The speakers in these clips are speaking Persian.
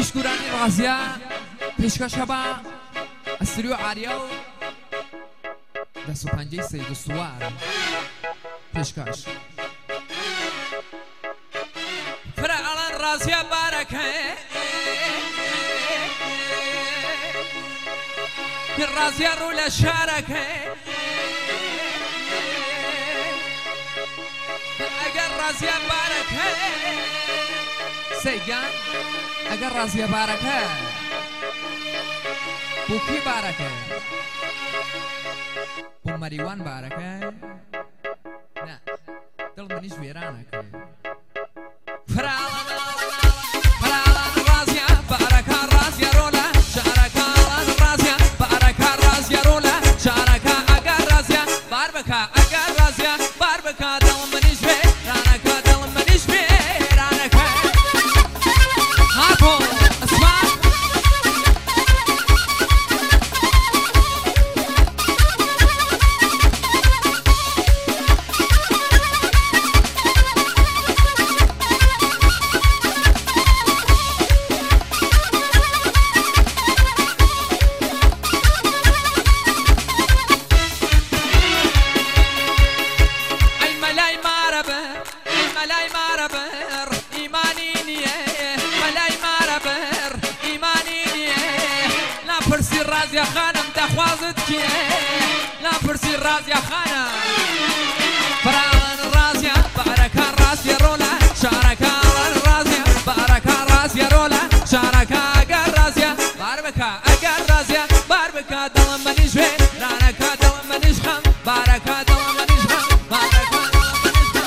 شکورانی رازیا پیشکشە بە ئەسری و عاریا و دەست و پەنجەی سەید و سوار پیشکەش فرە ئەڵەن رازیا بارەکە رازیا ڕوو لە شارەکە ئەگەر رازیا بارەکە سەیگان ئەگەر رازیا بارەکە بۆ کی بارەکە بۆ مەریوان بارەکە نا دڵ منیش وێرانەکە فراڵەن رازیا بارەکە رازیا ڕۆلە شارەکە ئەڵەن رازیا بارەکە رازیا ڕۆلە شارەکە ئەگەر رازیا بار بکە ئەگەر رازیا بار بکە دڵ منیش وێرانەکە دڵ منیش وێرانەکە هاتۆ ئەسمان رازیا خانم دەخوازت کیە لا پرسی رازیا خانم فراوان رازیا بارەکە رازیا ڕۆلە شارەکە ئەڵەن رازیا بارەکە رازیا ڕۆلە شارەکە ئەگەر رازیا بار بکە ئەگەر رازیا بار بکە دڵم منیش وێرانەکە دڵم منیش خەم بارەکە دڵم منیش خەم بارەکە دڵم منیش خەم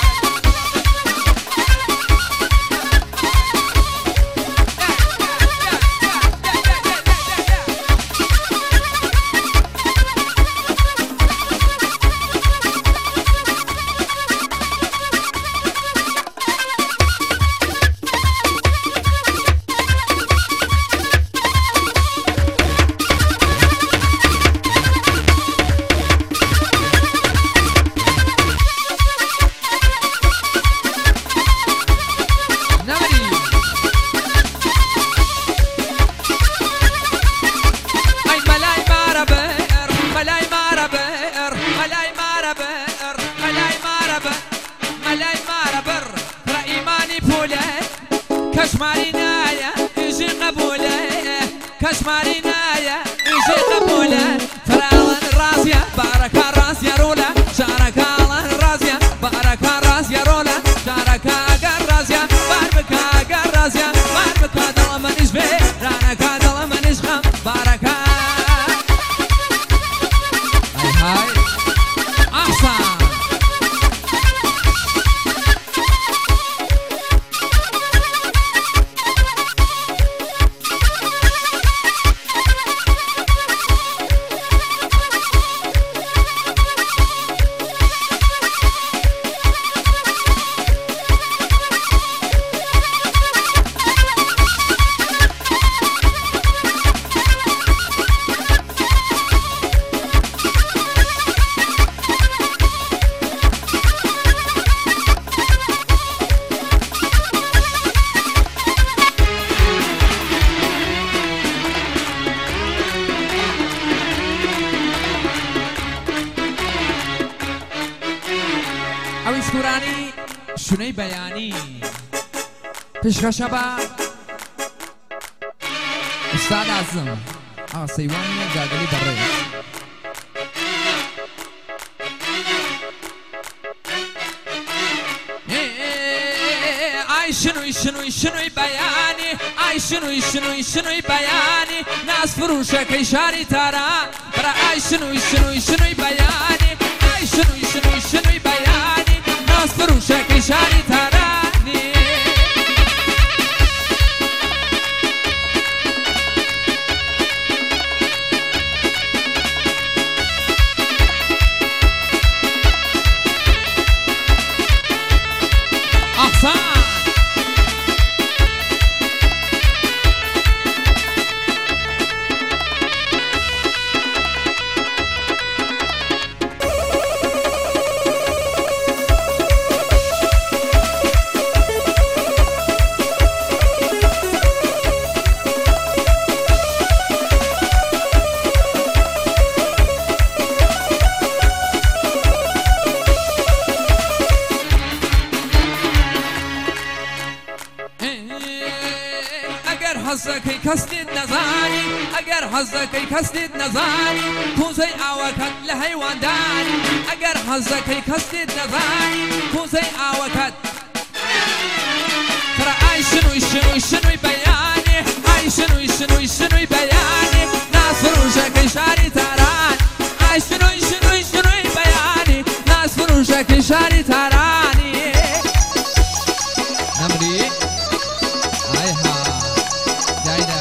كشماري نايا يجي قبوله كشماري نايا يجي قبوله فراوان رازيا باركا رازيا رولا شاركا الله رازيا باركا رازيا رولا شاركا اقر رازيا باربكا اقر رازيا باربكا دل منيش بي رانكا دل منيش خم باركا هاي احسن شورانی شونەی بەیانی پێشکەشە بە ئوستاد ئازم ئاغا سەیوانی جاگەلی بەڕێز ئای شنووی شنووی شنووی بەیانی ئای شنووی شنووی شنووی بەیانی ناز فروشەکەی شاری تارا برا ئای شنووی شنووی شنووی بەیانی ئای شنووی شنووی شنووی بەیانی ناز فروشەکەی شاری تارانی ئەحسان حەزەکەی کەس لێت نەزانی ئەگەر حەزەکەی کەس لێت نەزانی کوزەی ئاوەکەت لە هەیواندانی ئەگەر حەزەکەی کەس لێت نەزانی کوزەی ئاوەکەت ترى ئای شنووی شنووی شنووی بەیانێ ئای شنووی شنووی شنووی بەیانێ ناز فروشەکەی شاری تاران ئای شنووی شنووی شنووی بەیانێ ناز فروشەکەی شاری تارانی نەمری ئایها دایدا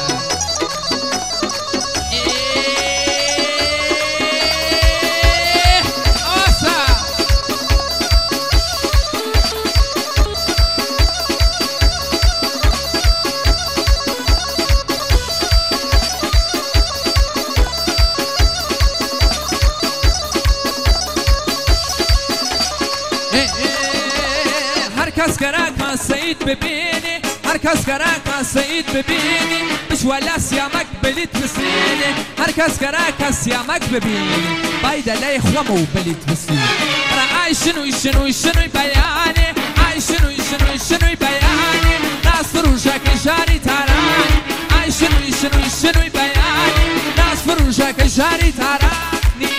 ئۆسا هركز كراكا سعيد ببيني هركز كراكا سعيد ببيني مش ولا سيامك بليت بسيني هركز كراكا سيامك ببيني بايدا لا يخومو بليت بسيني انا عايش شنوي شنوي شنوي بياني عايش شنوي شنوي شنوي بياني ناس فروشك شاري تاراني عايش شنوي شنوي شنوي بياني ناس فروشك شاري تاراني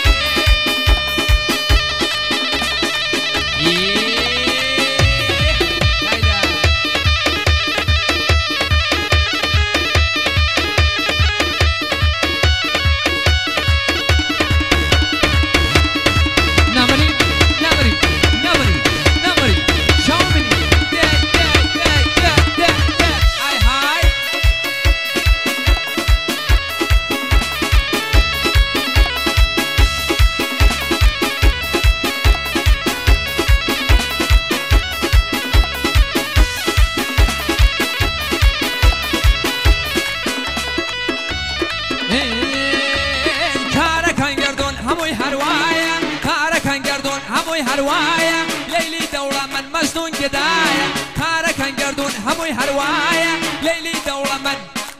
هروايا ليلي دورة من مجنون جدايا كارا كان قردون هموي هروايا ليلي دورة من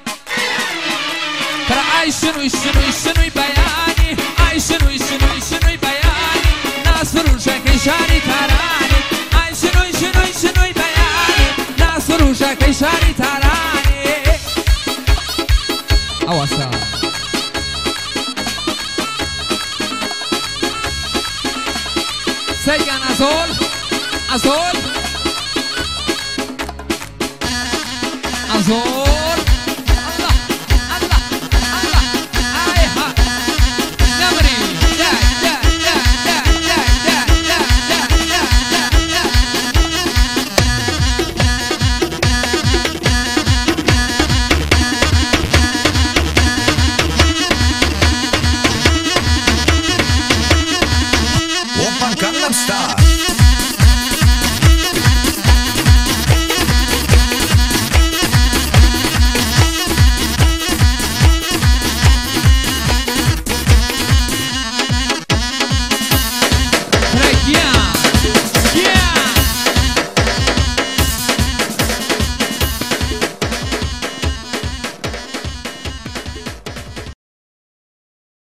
ترى عايش شنوي شنوي شنوي بياني عايش شنوي شنوي شنوي بياني ناس فروشك شاري تاراني عايش شنوي شنوي شنوي بياني ناس فروشك شاري تاراني أوسا سيجان أزول أزول أزول